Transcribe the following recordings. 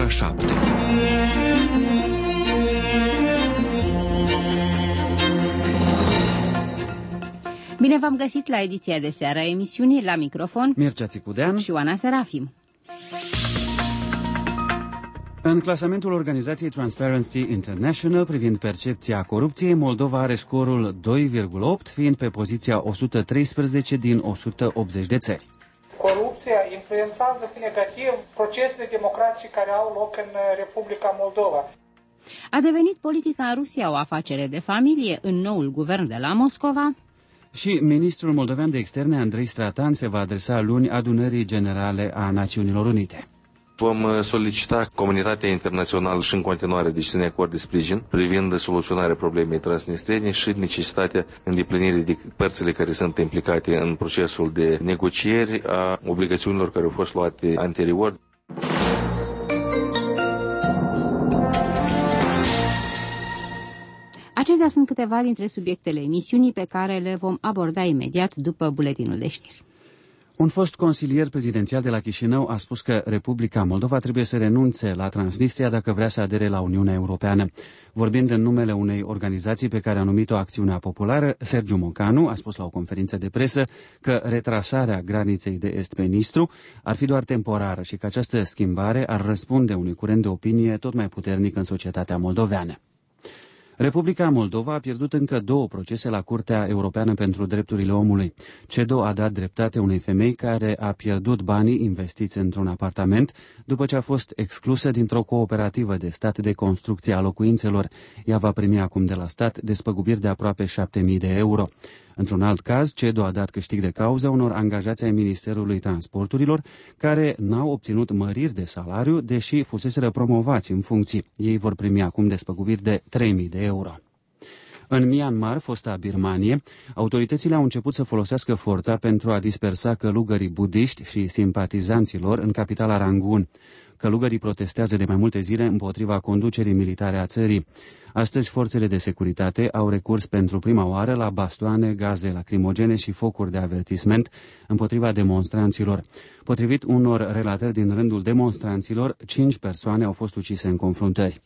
ora 7. Bine v-am găsit la ediția de seară a emisiunii, la microfon Mircea Țicudean și Oana Serafim. În clasamentul organizației Transparency International privind percepția corupției, Moldova are scorul 2,8, fiind pe poziția 113 din 180 de țări. Corupția influențează negativ procesele democratice care au loc în Republica Moldova. A devenit politica în Rusia o afacere de familie în noul guvern de la Moscova. Și ministrul moldovean de externe, Andrei Stratan, se va adresa luni adunării generale a Națiunilor Unite. Vom solicita comunitatea internațională și în continuare de să ne acorde sprijin privind soluționarea problemei transnistrene și necesitatea îndeplinirii de părțile care sunt implicate în procesul de negocieri a obligațiunilor care au fost luate anterior. Acestea sunt câteva dintre subiectele emisiunii pe care le vom aborda imediat după buletinul de știri. Un fost consilier prezidențial de la Chișinău a spus că Republica Moldova trebuie să renunțe la Transnistria dacă vrea să adere la Uniunea Europeană. Vorbind în numele unei organizații pe care a numit-o Acțiunea Populară, Sergiu Mocanu a spus la o conferință de presă că retrasarea graniței de est pe Nistru ar fi doar temporară și că această schimbare ar răspunde unui curent de opinie tot mai puternic în societatea moldoveană. Republica Moldova a pierdut încă 2 procese la Curtea Europeană pentru Drepturile Omului. CEDO a dat dreptate unei femei care a pierdut banii investiți într-un apartament după ce a fost exclusă dintr-o cooperativă de stat de construcție a locuințelor. Ea va primi acum de la stat despăgubiri de aproape 7.000 de euro. Într-un alt caz, CEDO a dat câștig de cauză unor angajați ai Ministerului Transporturilor care n-au obținut măriri de salariu, deși fuseseră promovați în funcții. Ei vor primi acum despăgubiri de 3.000 de euro. În Myanmar, fosta Birmanie, autoritățile au început să folosească forța pentru a dispersa călugării budiști și simpatizanților în capitala Rangoon. Călugării protestează de mai multe zile împotriva conducerii militare a țării. Astăzi, forțele de securitate au recurs pentru prima oară la bastoane, gaze lacrimogene și focuri de avertisment împotriva demonstranților. Potrivit unor relatări din rândul demonstranților, 5 persoane au fost ucise în confruntări.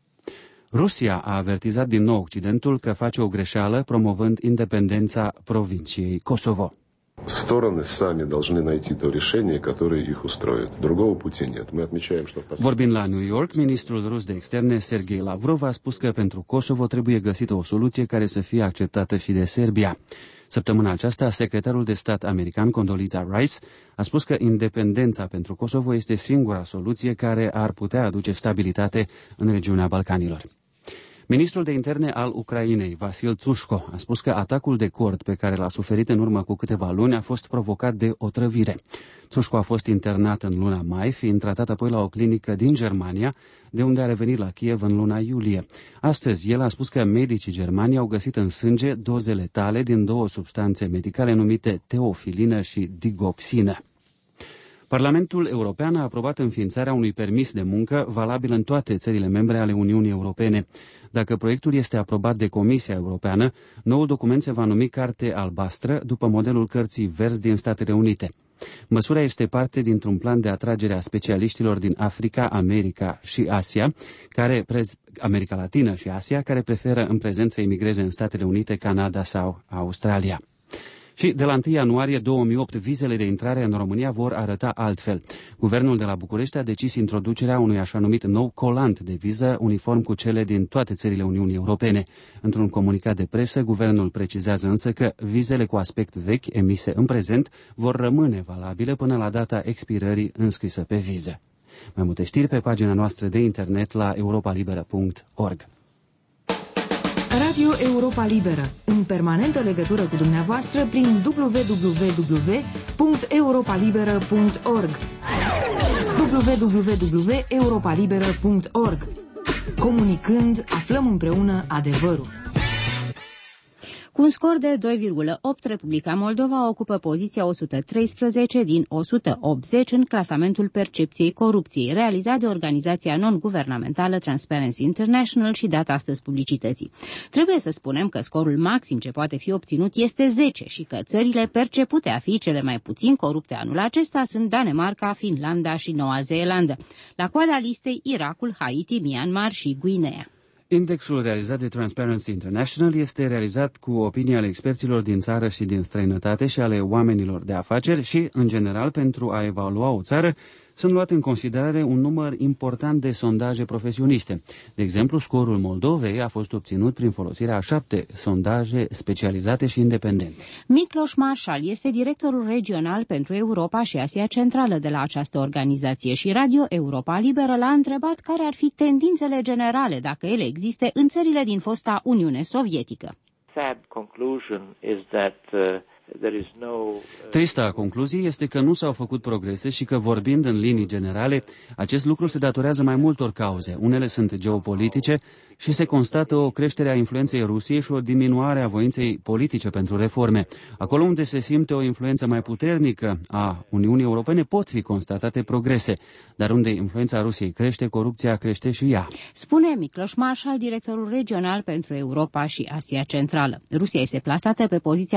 Rusia a avertizat din nou Occidentul că face o greșeală promovând independența provinciei Kosovo. Стороны сами должны найти то решение, которое их устроит. Другого пути нет. Мы отмечаем, что Vorbind la New York, ministrul rus de externe, Sergei Lavrov, a spus că pentru Kosovo trebuie găsită o soluție care să fie acceptată și de Serbia. Săptămâna aceasta, secretarul de stat american, Condoleezza Rice, a spus că independența pentru Kosovo este singura soluție care ar putea aduce stabilitate în regiunea Balcanilor. Ministrul de interne al Ucrainei, Vasil Țușco, a spus că atacul de cord pe care l-a suferit în urmă cu câteva luni a fost provocat de otrăvire. Țușco a fost internat în luna mai, fiind tratat apoi la o clinică din Germania, de unde a revenit la Kiev în luna iulie. Astăzi, el a spus că medicii germani au găsit în sânge doze letale din 2 substanțe medicale numite teofilină și digoxină. Parlamentul European a aprobat înființarea unui permis de muncă valabil în toate țările membre ale Uniunii Europene. Dacă proiectul este aprobat de Comisia Europeană, noul document se va numi Carte Albastră, după modelul Cărții Verzi din Statele Unite. Măsura este parte dintr-un plan de atragere a specialiștilor din Africa, America și Asia, America Latină și Asia, care preferă în prezent să emigreze în Statele Unite, Canada sau Australia. Și de la 1 ianuarie 2008, vizele de intrare în România vor arăta altfel. Guvernul de la București a decis introducerea unui așa numit nou colant de viză, uniform cu cele din toate țările Uniunii Europene. Într-un comunicat de presă, guvernul precizează însă că vizele cu aspect vechi emise în prezent vor rămâne valabile până la data expirării înscrisă pe viză. Mai multe știri pe pagina noastră de internet la europalibera.org. Radio Europa Liberă, în permanentă legătură cu dumneavoastră prin www.europalibera.org www.europalibera.org. Comunicând, aflăm împreună adevărul. Cu un scor de 2,8, Republica Moldova ocupă poziția 113 din 180 în clasamentul percepției corupției, realizat de organizația non-guvernamentală Transparency International și dat astăzi publicității. Trebuie să spunem că scorul maxim ce poate fi obținut este 10 și că țările percepute a fi cele mai puțin corupte anul acesta sunt Danemarca, Finlanda și Noua Zeelandă. La coada listei Irakul, Haiti, Myanmar și Guinea. Indexul realizat de Transparency International este realizat cu opinii ale experților din țară și din străinătate și ale oamenilor de afaceri și, în general, pentru a evalua o țară, sunt luate în considerare un număr important de sondaje profesioniste. De exemplu, scorul Moldovei a fost obținut prin folosirea a 7 sondaje specializate și independente. Miklos Marshall este directorul regional pentru Europa și Asia Centrală de la această organizație și Radio Europa Liberă l-a întrebat care ar fi tendințele generale, dacă ele există, în țările din fosta Uniune Sovietică. Trista concluzie este că nu s-au făcut progrese și că, vorbind în linii generale, acest lucru se datorează mai multor cauze. Unele sunt geopolitice și se constată o creștere a influenței Rusiei și o diminuare a voinței politice pentru reforme. Acolo unde se simte o influență mai puternică a Uniunii Europene pot fi constatate progrese, dar unde influența Rusiei crește, corupția crește și ea. Spune Miklos Marshall, directorul regional pentru Europa și Asia Centrală. Rusia este plasată pe poziția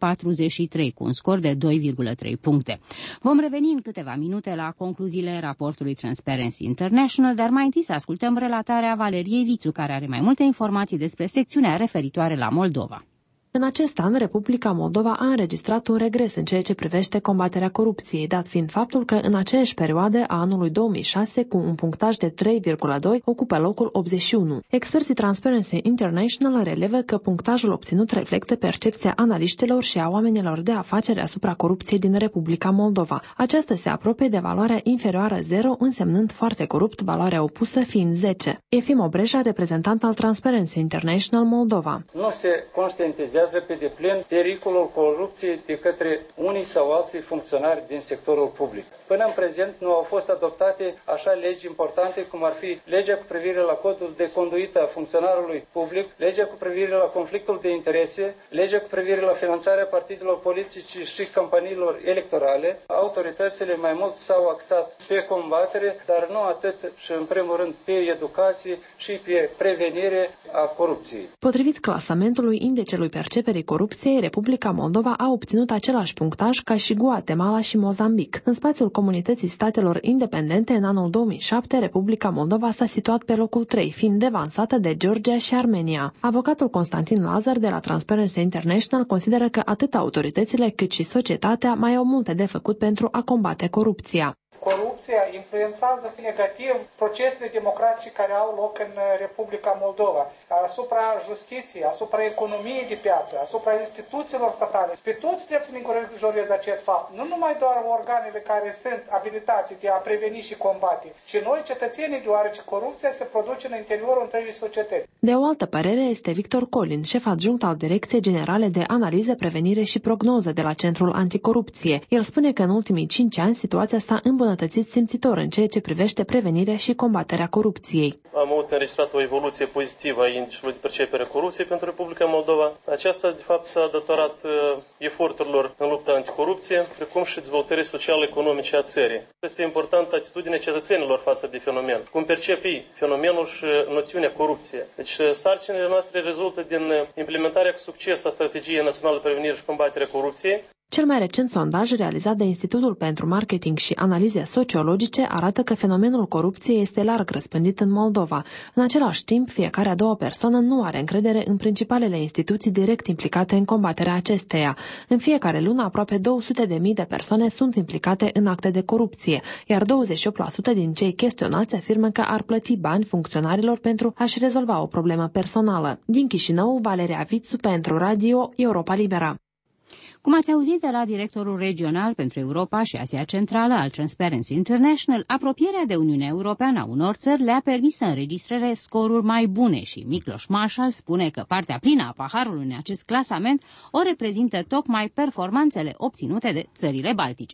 143 cu un scor de 2,3 puncte. Vom reveni în câteva minute la concluziile raportului Transparency International, dar mai întâi să ascultăm relatarea Valeriei Vițu, care are mai multe informații despre secțiunea referitoare la Moldova. În acest an, Republica Moldova a înregistrat un regres în ceea ce privește combaterea corupției, dat fiind faptul că în aceeași perioadă a anului 2006, cu un punctaj de 3,2, ocupă locul 81. Experții Transparency International relevă că punctajul obținut reflectă percepția analiștilor și a oamenilor de afaceri asupra corupției din Republica Moldova. Aceasta se apropie de valoarea inferioară 0, însemnând foarte corupt, valoarea opusă fiind 10. Efim Obreja, reprezentant al Transparency International Moldova. Nu se conștientizează pe deplin pericolul corupției de către unii sau alții funcționari din sectorul public. Până în prezent nu au fost adoptate așa legi importante cum ar fi legea cu privire la codul de conduită a funcționarului public, legea cu privire la conflictul de interese, legea cu privire la finanțarea partidelor politice și campaniilor electorale. Autoritățile mai mult s-au axat pe combatere, dar nu atât și în primul rând pe educație și pe prevenire a corupției. Potrivit clasamentului indecelui perceperii corupției, Republica Moldova a obținut același punctaj ca și Guatemala și Mozambic. În spațiul Comunității Statelor Independente, în anul 2007, Republica Moldova s-a situat pe locul 3, fiind devansată de Georgia și Armenia. Avocatul Constantin Lazar de la Transparency International consideră că atât autoritățile cât și societatea mai au multe de făcut pentru a combate corupția. Corupția influențează negativ procesele democratice care au loc în Republica Moldova, asupra justiției, asupra economiei de piață, asupra instituțiilor statale. Pe toți trebuie să ne îngrijoreze acest fapt. Nu numai doar organele care sunt abilitate de a preveni și combate, ci noi, cetățenii, deoarece corupția se produce în interiorul întregii societăți. De o altă părere este Victor Colin, șef adjunct al Direcției Generale de Analiză, Prevenire și Prognoză de la Centrul Anticorupție. El spune că în ultimii 5 ani situația s-a îmbunătățit simțitor în ceea ce privește prevenirea și combaterea corupției. Am înregistrat o evoluție pozitivă a indicului de percepere a corupției pentru Republica Moldova. Aceasta, de fapt, s-a datorat eforturilor în lupta anticorupție, precum și dezvoltării sociale-economice a țării. Este importantă atitudinea cetățenilor față de fenomen. Cum percep ei fenomenul și noțiunea corupție. Deci, sarcinile noastre rezultă din implementarea cu succes a Strategiei Naționale de Prevenire și Combatere a Corupției. Cel mai recent sondaj realizat de Institutul pentru Marketing și Analize Sociologice arată că fenomenul corupției este larg răspândit în Moldova. În același timp, fiecare a doua persoană nu are încredere în principalele instituții direct implicate în combaterea acesteia. În fiecare lună, aproape 200.000 de persoane sunt implicate în acte de corupție, iar 28% din cei chestionați afirmă că ar plăti bani funcționarilor pentru a-și rezolva o problemă personală. Din Chișinău, Valeria Vițu pentru Radio Europa Liberă. Cum ați auzit de la directorul regional pentru Europa și Asia Centrală al Transparency International, apropierea de Uniunea Europeană a unor țări le-a permis să înregistreze scoruri mai bune și Miklos Marshall spune că partea plină a paharului în acest clasament o reprezintă tocmai performanțele obținute de țările baltice.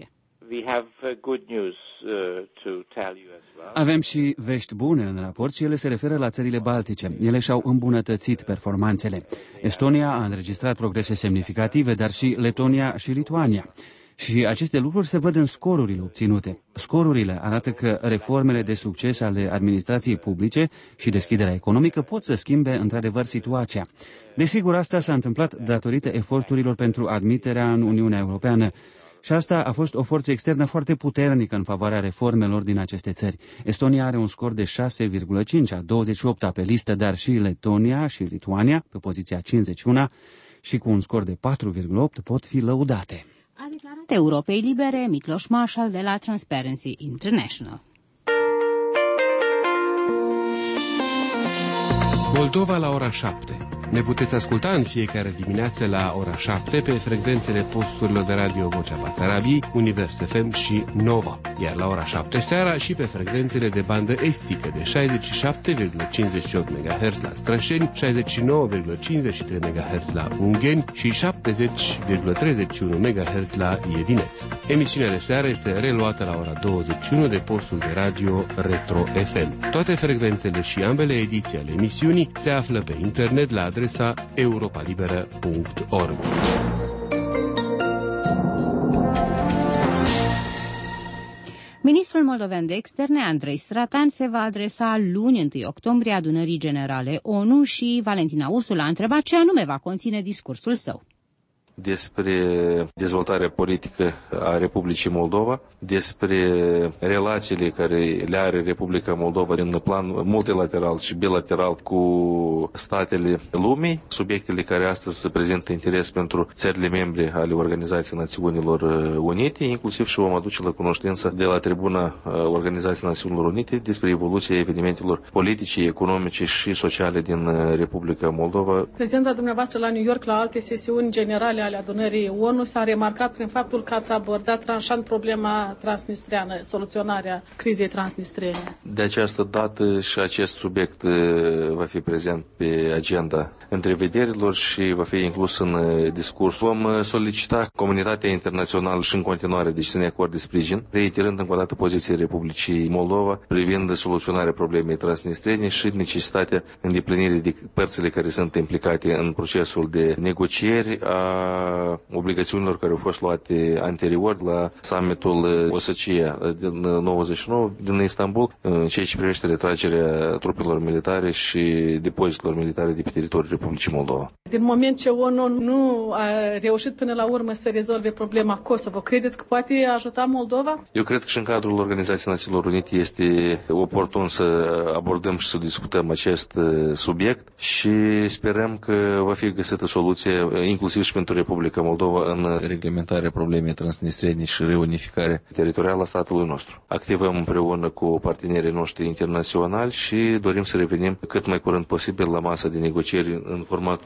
Avem și vești bune în raport și ele se referă la țările baltice. Ele și-au îmbunătățit performanțele. Estonia a înregistrat progrese semnificative, dar și Letonia și Lituania. Și aceste lucruri se văd în scorurile obținute. Scorurile arată că reformele de succes ale administrației publice și deschiderea economică pot să schimbe într-adevăr situația. Desigur, asta s-a întâmplat datorită eforturilor pentru admiterea în Uniunea Europeană. Și asta a fost o forță externă foarte puternică în favoarea reformelor din aceste țări. Estonia are un scor de 6,5, a 28-a pe listă, dar și Letonia și Lituania, pe poziția 51, și cu un scor de 4,8 pot fi lăudate. A declarat Europei Libere Miklos Marshall de la Transparency International. Moldova la ora 7. Ne puteți asculta în fiecare dimineață la ora 7 pe frecvențele posturilor de radio Vocea Basarabiei, Univers FM și Nova, iar la ora 7 seara și pe frecvențele de bandă estică de 67,58 MHz la Strășeni, 69,53 MHz la Ungheni și 70,31 MHz la Iedineț. Emisiunea de seară este reluată la ora 21 de postul de radio Retro FM. Toate frecvențele și ambele ediții ale emisiunii se află pe internet la adresa europalibera.org. Ministrul moldovean de externe, Andrei Stratan, se va adresa luni 1 octombrie adunării generale ONU și Valentina Ursu l-a întrebat ce anume va conține discursul său. Despre dezvoltarea politică a Republicii Moldova, despre relațiile care le are Republica Moldova în plan multilateral și bilateral cu statele lumii, subiectele care astăzi prezintă interes pentru țările membre ale Organizației Națiunilor Unite, inclusiv și vom aduce la cunoștință de la tribuna Organizației Națiunilor Unite despre evoluția evenimentelor politice, economice și sociale din Republica Moldova. Prezența dumneavoastră la New York la alte sesiuni generale ale adunării ONU s-a remarcat prin faptul că ați abordat tranșant problema transnistreană, soluționarea crizei transnistrene. De această dată și acest subiect va fi prezent pe agenda întrevederilor și va fi inclus în discurs. Vom solicita comunitatea internațională și în continuare deci să ne acorde sprijin, reiterând încă o dată poziția Republicii Moldova privind soluționarea problemei transnistrene și necesitatea îndeplinirii de părțile care sunt implicate în procesul de negocieri a obligațiunilor care au fost luate anterior la summitul OSCE din 99 din Istanbul, în ceea ce privește retragerea trupelor militare și depozitelor militare de pe teritoriul Republicii Moldova. Din moment ce ONU nu a reușit până la urmă să rezolve problema Kosovo, credeți că poate ajuta Moldova? Eu cred că și în cadrul Organizației Națiunilor Unite este oportun să abordăm și să discutăm acest subiect și sperăm că va fi găsită soluție inclusiv și pentru Republica Moldova în reglementarea problemei transnistrene și reunificarea teritorială a statului nostru. Activăm împreună cu partenerii noștri internaționali și dorim să revenim cât mai curând posibil la masa de negocieri în formatul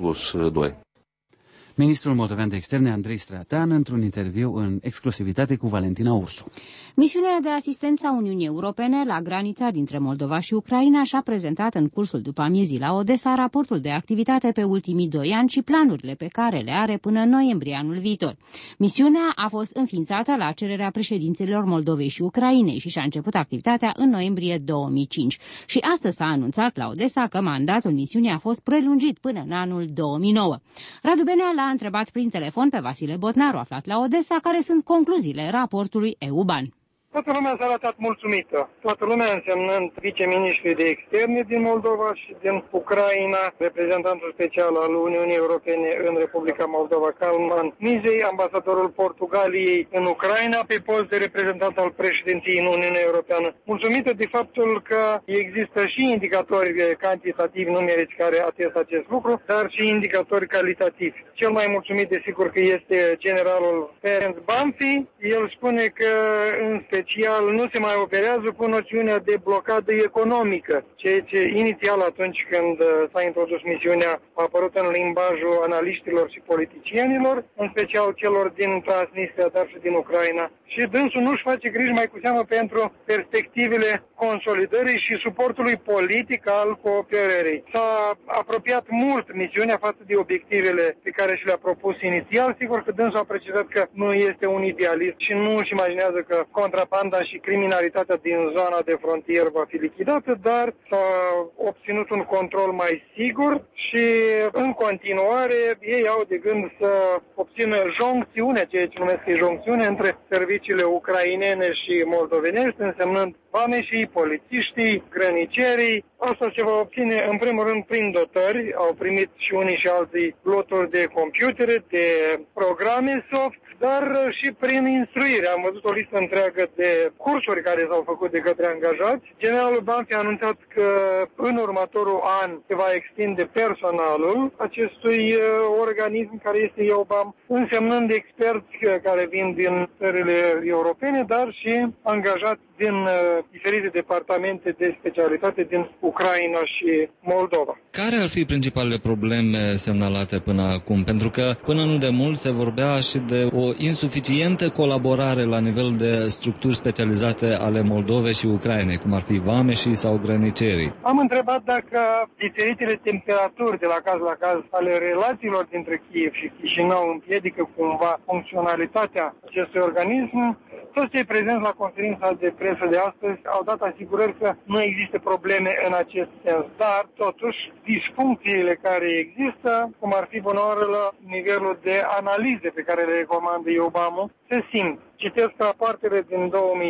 5+2. Ministrul moldovean de externe, Andrei Stratan, într-un interviu în exclusivitate cu Valentina Ursu. Misiunea de asistență a Uniunii Europene la granița dintre Moldova și Ucraina și-a prezentat în cursul după amiezii la Odessa raportul de activitate pe ultimii 2 ani și planurile pe care le are până în noiembrie anul viitor. Misiunea a fost înființată la cererea președinților Moldovei și Ucrainei și și-a început activitatea în noiembrie 2005. Și astăzi s-a anunțat la Odessa că mandatul misiunii a fost prelungit până în anul 2009. Radu Benea l-a întrebat prin telefon pe Vasile Botnaru, aflat la Odessa, care sunt concluziile raportului EUBAN. Toată lumea s-a arătat mulțumită. Toată lumea însemnând viceministrii de externe din Moldova și din Ucraina, reprezentantul special al Uniunii Europene în Republica Moldova, Calman Mizei, ambasadorul Portugaliei în Ucraina, pe post de reprezentant al președinției în Uniunea Europeană. Mulțumită de faptul că există și indicatori cantitativi numerici care atestă acest lucru, dar și indicatori calitativi. Cel mai mulțumit, desigur, că este generalul Ferenc Banfi. El spune că, în special, comercial nu se mai operează cu noțiunea de blocadă economică, ceea ce inițial atunci când s-a introdus misiunea a apărut în limbajul analiștilor și politicienilor, în special celor din Transnistria, dar și din Ucraina. Și dânsul nu-și face griji mai cu seamă pentru perspectivele consolidării și suportului politic al cooperării. S-a apropiat mult misiunea față de obiectivele pe care și le-a propus inițial. Sigur că dânsul a precizat că nu este un idealist și nu își imaginează că contrabanda și criminalitatea din zona de frontieră va fi lichidată, dar s-a obținut un control mai sigur și în continuare ei au de gând să obțină joncțiune, ceea ce numesc joncțiune, între serviciile ucrainene și moldovenești, însemnând vameșii, polițiștii, grănicerii. Asta se va obține în primul rând prin dotări. Au primit și unii și alții loturi de computere, de programe soft, dar și prin instruire. Am văzut o listă întreagă de cursuri care s-au făcut de către angajați. Generalul Banfi a anunțat că în următorul an se va extinde personalul acestui organism care este EUBAM, însemnând experți care vin din țările europene, dar și angajați din diferite departamente de specialitate din Ucraina și Moldova. Care ar fi principalele probleme semnalate până acum? Pentru că până nu de mult se vorbea și de o insuficientă colaborare la nivel de structuri specializate ale Moldovei și Ucrainei, cum ar fi vameșii sau grănicerii. Am întrebat dacă diferitele temperaturi de la caz la caz ale relațiilor dintre Kiev și Chișinău împiedică cumva funcționalitatea acestui organism. Toți cei prezenți la conferința de presă de astăzi au dat asigurări că nu există probleme în acest sens, dar totuși disfuncțiile care există, cum ar fi bunoară la nivelul de analize pe care le recomandă EUBAM-ul, se simt. Citesc rapoartele din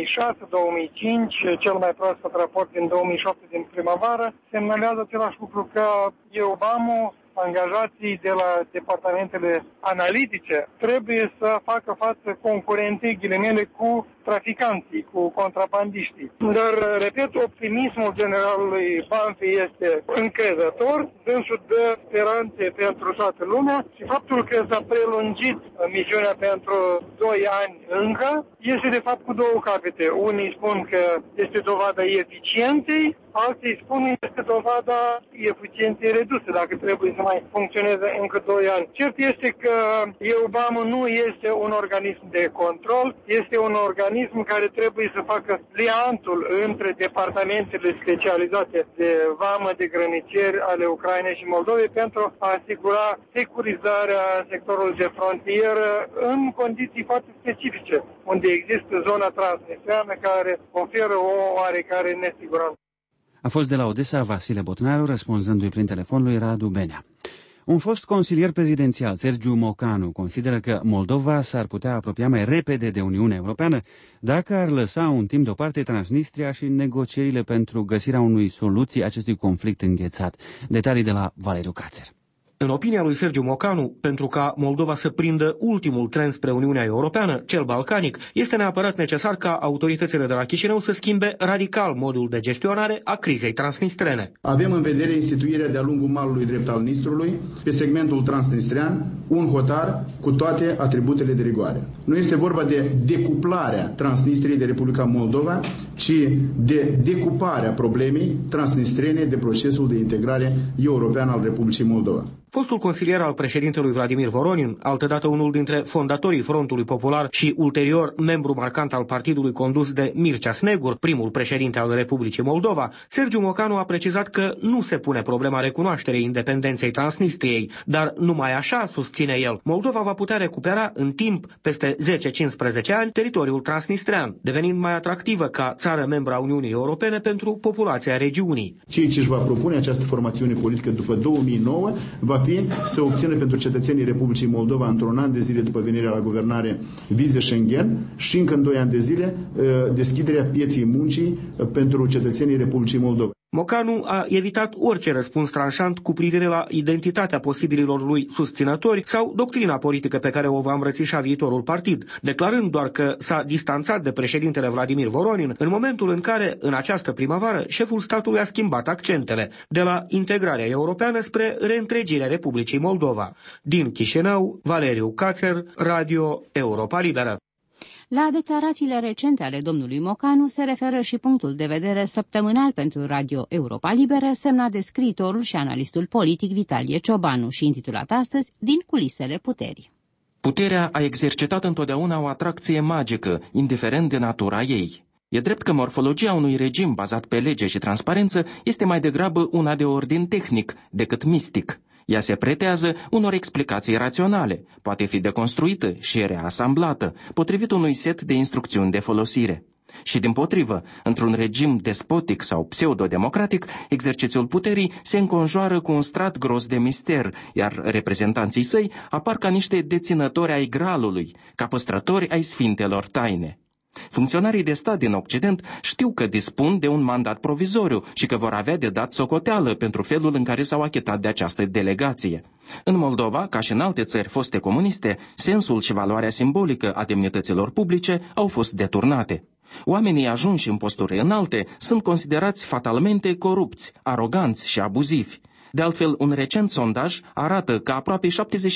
2006-2005, cel mai proaspăt raport din 2007 din primăvară, semnalează același lucru că EUBAM-ul, angajații de la departamentele analitice trebuie să facă față concurenței, ghilimele, cu traficanții, cu contrabandiștii. Dar, repet, optimismul generalului Banfi este încrezător, dânsul dă speranțe pentru toată lumea și faptul că s-a prelungit misiunea pentru 2 ani încă, este de fapt cu două capete. Unii spun că este dovada eficienței, alții spun că este dovada eficienței reduse, dacă trebuie să mai funcționeze încă 2 ani. Cert este că EUBAM nu este un organism de control, este un organism care trebuie să facă liantul între departamentele specializate de vamă, de grăniceri ale Ucrainei și Moldovei pentru a asigura securizarea sectorului de frontieră în condiții foarte specifice, unde există zona transnistreană care oferă o oarecare nesiguranță. A fost de la Odessa Vasile Botnaru, răspunzându-i prin telefon lui Radu Benea. Un fost consilier prezidențial, Sergiu Mocanu, consideră că Moldova s-ar putea apropia mai repede de Uniunea Europeană dacă ar lăsa un timp deoparte Transnistria și negocierile pentru găsirea unui soluții acestui conflict înghețat. Detalii de la Valeriu Cațer. În opinia lui Sergiu Mocanu, pentru ca Moldova să prindă ultimul tren spre Uniunea Europeană, cel balcanic, este neapărat necesar ca autoritățile de la Chișinău să schimbe radical modul de gestionare a crizei transnistrene. Avem în vedere instituirea de-a lungul malului drept al Nistrului, pe segmentul transnistrean, un hotar cu toate atributele de rigoare. Nu este vorba de decuplarea Transnistriei de Republica Moldova, ci de decuparea problemei transnistrene de procesul de integrare europeană al Republicii Moldova. Fostul consilier al președintelui Vladimir Voronin, altădată unul dintre fondatorii Frontului Popular și ulterior membru marcant al partidului condus de Mircea Snegur, primul președinte al Republicii Moldova, Sergiu Mocanu a precizat că nu se pune problema recunoașterii independenței Transnistriei, dar numai așa, susține el, Moldova va putea recupera în timp, peste 10-15 ani, teritoriul transnistrean, devenind mai atractivă ca țară membră a Uniunii Europene pentru populația regiunii. Ceea ce își va propune această formațiune politică după 2009 va fi să obțină pentru cetățenii Republicii Moldova într-un an de zile după venirea la guvernare vize Schengen și încă în 2 ani de zile deschiderea pieței muncii pentru cetățenii Republicii Moldova. Mocanu a evitat orice răspuns tranșant cu privire la identitatea posibililor lui susținători sau doctrina politică pe care o va îmbrățișa viitorul partid, declarând doar că s-a distanțat de președintele Vladimir Voronin în momentul în care, în această primăvară, șeful statului a schimbat accentele de la integrarea europeană spre reîntregirea Republicii Moldova. Din Chișinău, Valeriu Cațer, Radio Europa Liberă. La declarațiile recente ale domnului Mocanu se referă și punctul de vedere săptămânal pentru Radio Europa Liberă, semnat de scriitorul și analistul politic Vitalie Ciobanu și intitulat astăzi Din culisele puterii. Puterea a exercitat întotdeauna o atracție magică, indiferent de natura ei. E drept că morfologia unui regim bazat pe lege și transparență este mai degrabă una de ordin tehnic decât mistic. Ea se pretează unor explicații raționale, poate fi deconstruită și reasamblată, potrivit unui set de instrucțiuni de folosire. Și dimpotrivă, într-un regim despotic sau pseudodemocratic, exercițiul puterii se înconjoară cu un strat gros de mister, iar reprezentanții săi apar ca niște deținători ai gralului, ca păstrători ai sfintelor taine. Funcționarii de stat din Occident știu că dispun de un mandat provizoriu și că vor avea de dat socoteală pentru felul în care s-au achitat de această delegație. În Moldova, ca și în alte țări foste comuniste, sensul și valoarea simbolică a demnităților publice au fost deturnate. Oamenii ajunși în posturi înalte sunt considerați fatalmente corupți, aroganți și abuzivi. De altfel, un recent sondaj arată că aproape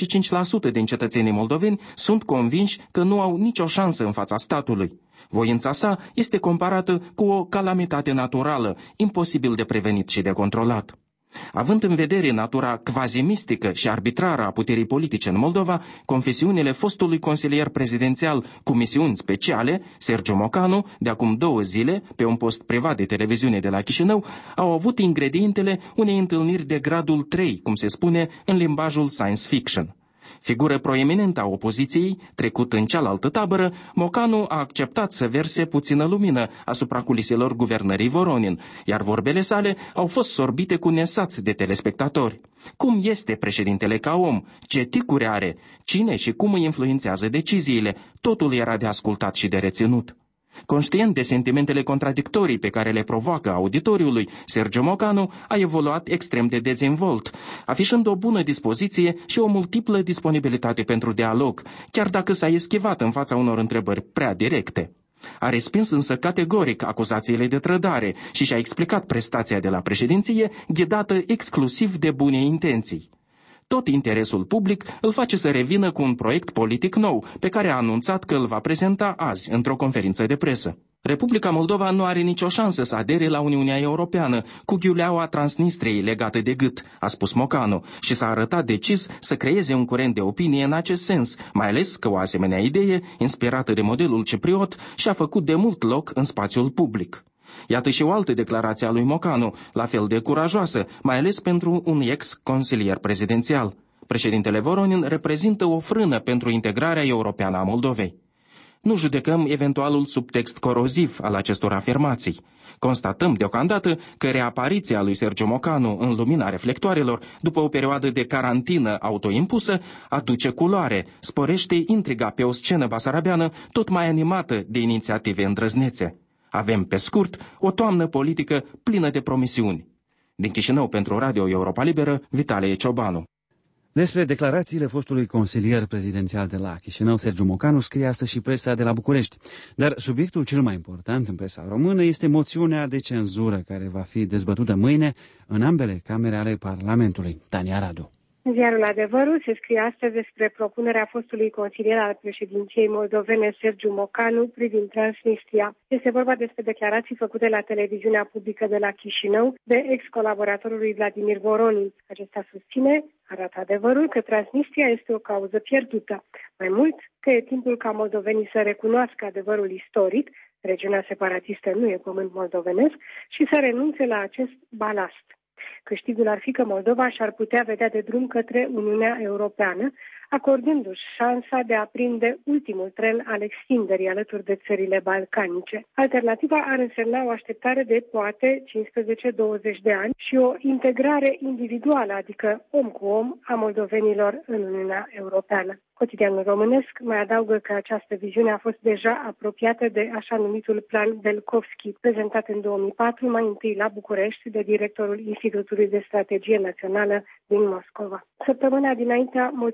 75% din cetățenii moldoveni sunt convinși că nu au nicio șansă în fața statului. Voința sa este comparată cu o calamitate naturală, imposibil de prevenit și de controlat. Având în vedere natura quasi-mistică și arbitrară a puterii politice în Moldova, confesiunile fostului consilier prezidențial cu misiuni speciale, Sergiu Mocanu, de acum 2 zile, pe un post privat de televiziune de la Chișinău, au avut ingredientele unei întâlniri de gradul 3, cum se spune în limbajul science fiction. Figură proeminentă a opoziției, trecut în cealaltă tabără, Mocanu a acceptat să verse puțină lumină asupra culiselor guvernării Voronin, iar vorbele sale au fost sorbite cu nesați de telespectatori. Cum este președintele ca om? Ce ticuri are? Cine și cum îi influențează deciziile? Totul era de ascultat și de reținut. Conștient de sentimentele contradictorii pe care le provoacă auditoriului, Sergiu Mocanu a evoluat extrem de dezvolt, afișând o bună dispoziție și o multiplă disponibilitate pentru dialog, chiar dacă s-a eschivat în fața unor întrebări prea directe. A respins însă categoric acuzațiile de trădare și și-a explicat prestația de la președinție, ghidată exclusiv de bune intenții. Tot interesul public îl face să revină cu un proiect politic nou, pe care a anunțat că îl va prezenta azi într-o conferință de presă. Republica Moldova nu are nicio șansă să adere la Uniunea Europeană, cu ghiuleaua Transnistriei legată de gât, a spus Mocanu, și s-a arătat decis să creeze un curent de opinie în acest sens, mai ales că o asemenea idee, inspirată de modelul cipriot, și-a făcut de mult loc în spațiul public. Iată și o altă declarație a lui Mocanu, la fel de curajoasă, mai ales pentru un ex-consilier prezidențial. Președintele Voronin reprezintă o frână pentru integrarea europeană a Moldovei. Nu judecăm eventualul subtext coroziv al acestor afirmații. Constatăm deocamdată că reapariția lui Sergiu Mocanu în lumina reflectoarelor, după o perioadă de carantină autoimpusă, aduce culoare, sporește intriga pe o scenă basarabeană tot mai animată de inițiative îndrăznețe. Avem, pe scurt, o toamnă politică plină de promisiuni. Din Chișinău pentru Radio Europa Liberă, Vitalie Ciobanu. Despre declarațiile fostului consilier prezidențial de la Chișinău, Sergiu Mocanu, scrie astăzi și presa de la București. Dar subiectul cel mai important în presa română este moțiunea de cenzură care va fi dezbătută mâine în ambele camere ale Parlamentului. Tania Radu. Ziarul Adevărul se scrie astăzi despre propunerea fostului consilier al președinției moldovene Sergiu Mocanu privind Transnistria. Este vorba despre declarații făcute la televiziunea publică de la Chișinău de ex-colaboratorul lui Vladimir Voronin. Acesta susține, arată Adevărul, că Transnistria este o cauză pierdută. Mai mult, că e timpul ca moldovenii să recunoască adevărul istoric, regiunea separatistă nu e pământ moldovenesc, și să renunțe la acest balast. Câștigul ar fi că Moldova și-ar putea vedea de drum către Uniunea Europeană, acordându-și șansa de a prinde ultimul tren al extinderii alături de țările balcanice. Alternativa ar însemna o așteptare de poate 15-20 de ani și o integrare individuală, adică om cu om, a moldovenilor în Uniunea Europeană. Cotidianul Românesc mai adaugă că această viziune a fost deja apropiată de așa numitul Plan Belkovski, prezentat în 2004, mai întâi la București, de directorul Institutului de Strategie Națională din Moscova. Săptămâna dinaintea moțiunii de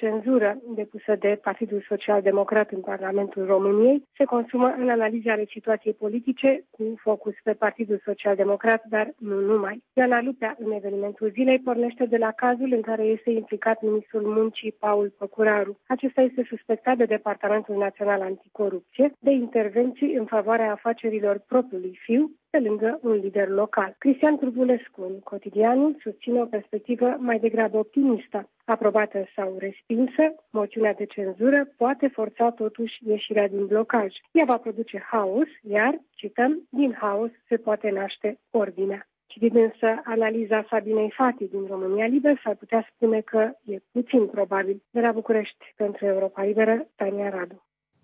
cenzură depusă de Partidul Social-Democrat în Parlamentul României se consumă în analiza ale situației politice cu focus pe Partidul Social-Democrat, dar nu numai. Ioana Lupea, în evenimentul zilei, pornește de la cazul în care este implicat ministrul Muncii Paul Păcuraru. Acesta este suspectat de Departamentul Național Anticorupție de intervenții în favoarea afacerilor propriului fiu, pe lângă un lider local. Cristian Turbulescu, în Cotidianul, susține o perspectivă mai degrabă optimistă. Aprobată sau respinsă, moțiunea de cenzură poate forța totuși ieșirea din blocaj. Ea va produce haos, iar, cităm, din haos se poate naște ordinea. Citind însă analiza Sabinei Fati din România Liber, s-ar putea spune că e puțin probabil. De la București, pentru Europa Liberă, Tania Radu.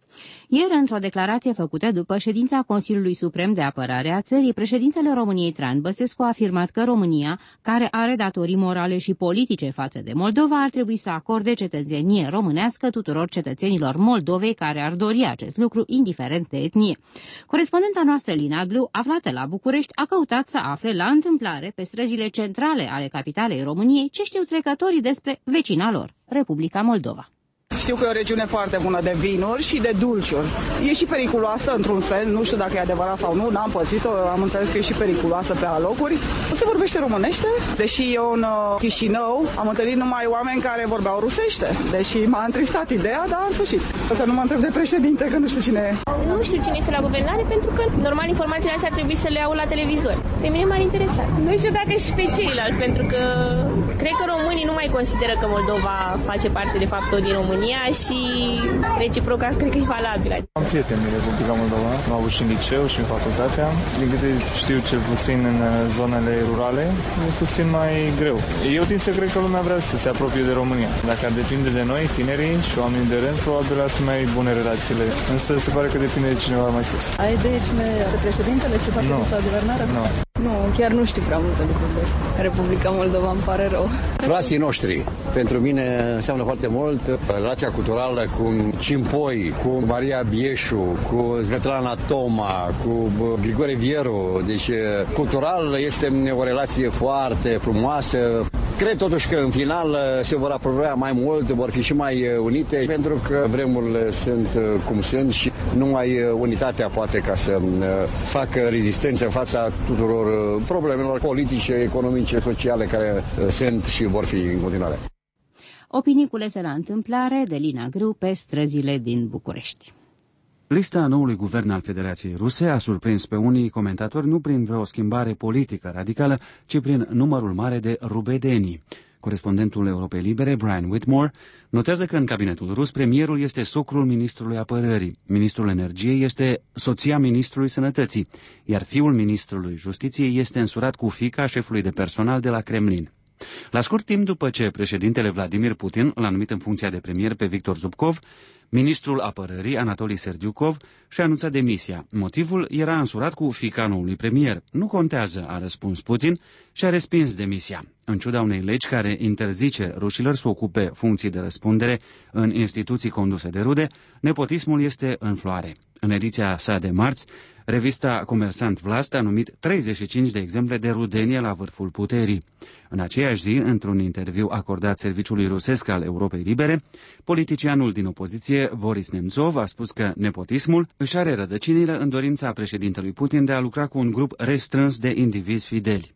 Ieri, într-o declarație făcută după ședința Consiliului Suprem de Apărare a țării, președintele României Traian Băsescu a afirmat că România, care are datorii morale și politice față de Moldova, ar trebui să acorde cetățenie românească tuturor cetățenilor Moldovei care ar dori acest lucru, indiferent de etnie. Corespondenta noastră, Lina Glu, aflată la București, a căutat să afle la întâmplare pe străzile centrale ale capitalei României ce știu trecătorii despre vecina lor, Republica Moldova. Știu că e o regiune foarte bună de vinuri și de dulciuri. E și periculoasă într-un sens, nu știu dacă e adevărat sau nu, n-am pățit-o, am înțeles că e și periculoasă pe alocuri. Se vorbește românește, deși eu în Chișinău am întâlnit numai oameni care vorbeau rusește, deși m-a întristat ideea, dar în sfârșit. Să nu mă întreb de președinte, că nu știu cine e. Nu știu cine este la guvernare, pentru că normal informațiile astea ar trebui să le au la televizor. Pe mine m-ar interesa. Nu știu dacă și pe ceilalți, pentru că cred că românii nu mai consideră că Moldova face parte de fapt din România și reciproca cred că e valabilă. Am prieteni din Republica Moldova, am avut și în liceu și în facultatea. Din câte știu cel puțin în zonele rurale, e puțin mai greu. Eu tind să cred că lumea vrea să se apropie de România. Dacă ar depinde de noi, tinerii și oamenii de rând, probabil ar fi mai bune relațiile. Însă se pare că depinde de cineva mai sus. Ai idee cine are președintele, ce face la guvernare? Nu. Nu, chiar nu știu prea multe lucruri despre Republica Moldova, îmi pare rău. Frații noștri, pentru mine înseamnă foarte mult relația culturală cu Cimpoi, cu Maria Bieșu, cu Svetlana Toma, cu Grigore Vieru. Deci, cultural este o relație foarte frumoasă. Cred totuși că în final se vor apropia mai mult, vor fi și mai unite, pentru că vremurile sunt cum sunt și numai unitatea poate ca să facă rezistență în fața tuturor problemelor politice, economice, sociale care sunt și vor fi în continuare. Opinii culese la întâmplare de Lina Grâu pe străzile din București. Lista noului guvern al Federației Ruse a surprins pe unii comentatori nu prin vreo schimbare politică radicală, ci prin numărul mare de rubedenii. Corespondentul Europei Libere, Brian Whitmore, notează că în cabinetul rus premierul este socrul ministrului apărării, ministrul energiei este soția ministrului sănătății, iar fiul ministrului justiției este însurat cu fiica șefului de personal de la Kremlin. La scurt timp după ce președintele Vladimir Putin l-a numit în funcția de premier pe Victor Zubkov, ministrul apărării, Anatoli Serdiukov, și-a anunțat demisia. Motivul era însurat cu fiica noului premier. Nu contează, a răspuns Putin și a respins demisia. În ciuda unei legi care interzice rușilor să ocupe funcții de răspundere în instituții conduse de rude, nepotismul este în floare. În ediția sa de marți, revista Comersant Vlast a numit 35 de exemple de rudenie la vârful puterii. În aceeași zi, într-un interviu acordat serviciului rusesc al Europei Libere, politicianul din opoziție, Boris Nemtsov, a spus că nepotismul își are rădăcinile în dorința președintelui Putin de a lucra cu un grup restrâns de indivizi fideli.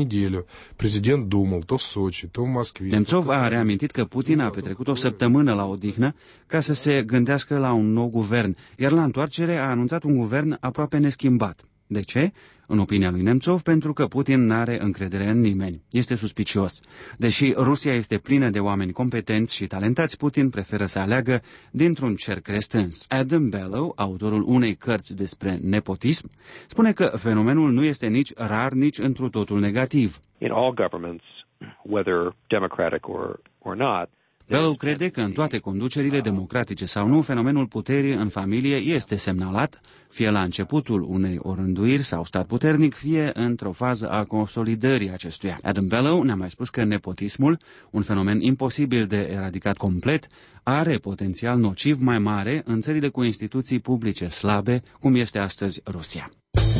Nemtsov a reamintit că Putin a petrecut o săptămână la odihnă ca să se gândească la un nou guvern, iar la întoarcere a anunțat un guvern aproape neschimbat. De ce? În opinia lui Nemtsov, pentru că Putin n-are încredere în nimeni. Este suspicios. Deși Rusia este plină de oameni competenți și talentați, Putin preferă să aleagă dintr-un cerc restrâns. Adam Bellow, autorul unei cărți despre nepotism, spune că fenomenul nu este nici rar, nici întru totul negativ. In all governments, whether democratic or not, Bellow crede că în toate conducerile, democratice sau nu, fenomenul puterii în familie este semnalat, fie la începutul unei orânduiri sau stat puternic, fie într-o fază a consolidării acestuia. Adam Bellow ne-a mai spus că nepotismul, un fenomen imposibil de eradicat complet, are potențial nociv mai mare în țările cu instituții publice slabe, cum este astăzi Rusia.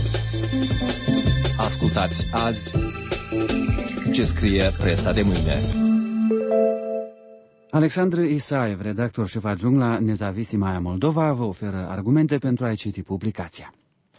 Ascultați azi ce scrie presa de mâine. Alexandru Isaev, redactor șef adjunct la Nezavisima Moldova, vă oferă argumente pentru a citi publicația.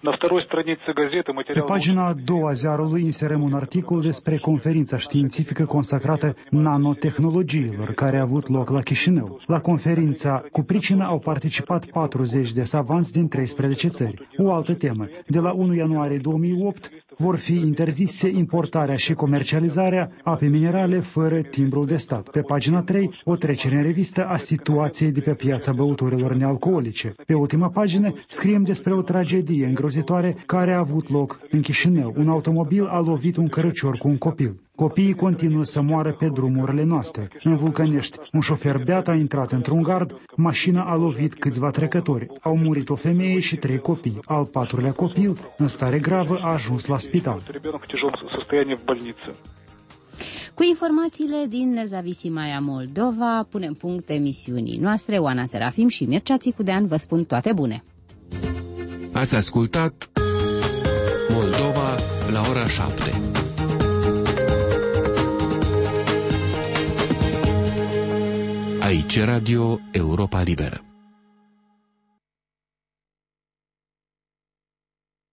Pe pagina a doua a ziarului inserăm un articol despre conferința științifică consacrată nanotehnologiilor, care a avut loc la Chișinău. La conferința cu pricină au participat 40 de savanți din 13 țări. O altă temă. De la 1 ianuarie 2008 vor fi interzise importarea și comercializarea apei minerale fără timbru de stat. Pe pagina 3, o trecere în revistă a situației de pe piața băuturilor nealcoolice. Pe ultima pagină scriem despre o tragedie îngrozitoare care a avut loc în Chișinău. Un automobil a lovit un cărăcior cu un copil. Copiii continuă să moară pe drumurile noastre. În Vulcănești, un șofer beat a intrat într-un gard, mașina a lovit câțiva trecători. Au murit o femeie și 3 copii. Al 4-lea copil, în stare gravă, a ajuns la spital. Cu informațiile din Nezavisima Moldova, punem punct emisiunii noastre. Oana Serafim și Mircea Țicudean vă spun toate bune. Ați ascultat Moldova la ora 7. Aici Radio Europa Liberă.